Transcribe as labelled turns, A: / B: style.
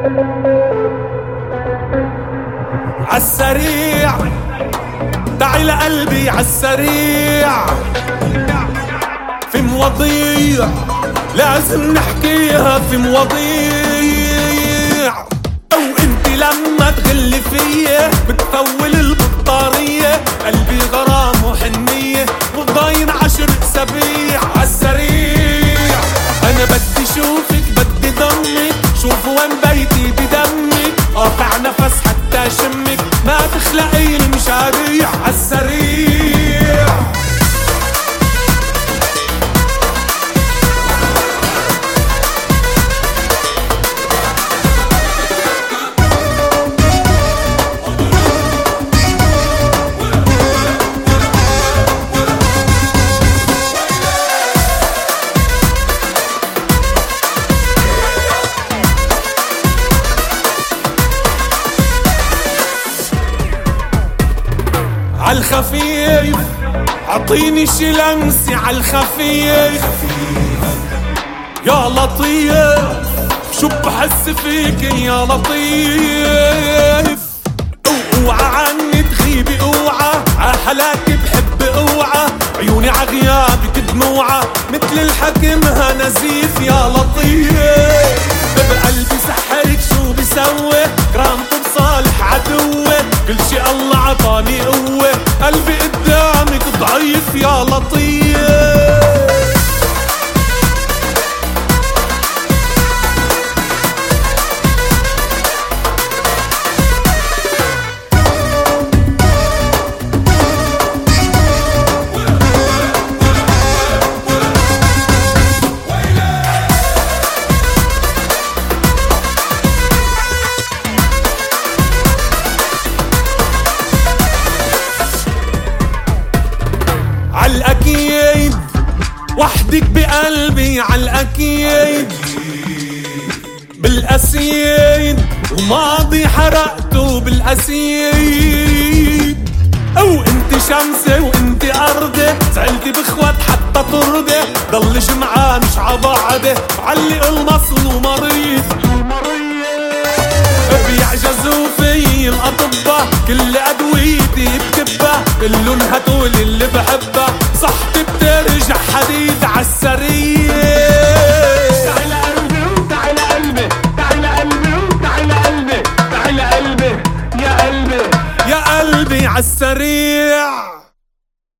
A: عالسريع تعي لقلبي عالسريع، في مواضيع لازم نحكيها، في مواضيع. او انت لما تغلي فيا بتفول البطارية، قلبي غرام وحنية وضاين 10 أسابيع. عالسريع انا بدي شوفك بدي ضمك، شوف وين بيتي بدمك، قاطع نفس حتى شمك، ما تخلقي المشاريع. عالسريع عالخفيف عطيني شي لمسة، عالخفيف يا لطيف، شو بحس فيك يا لطيف. اوعى عني تغيبي، اوعى عحلاك بحب، اوعى عيوني عغيابك دموعة، مثل الحكمها نزيف يا لطيف. بقلبي سحرك شو بسوي، كرامته بصالح عدوي، كل شي الله عطاني قوة، قلبي قدامك ضعيف يا لطيف. عالأكيد وحدك بقلبي، عالأكيد بالأسيد، وماضي حرقته بالأسيد. أو انت شمسي وانت أرضي، زعلتي بخوات حتى ترضي، ضل جمعة مش عبعدي، علق المصل ومريض. بيعجزوا في الأطباء، كل أدويتي بكبة، كلن هدول اللي بحبه، صحتي بترجع حديد. عالسريع
B: تعي لقلبي وتعي لقلبي، تعي لقلبي وتعي لقلبي، تعي لقلبي يا قلبي
A: يا قلبي. عالسريع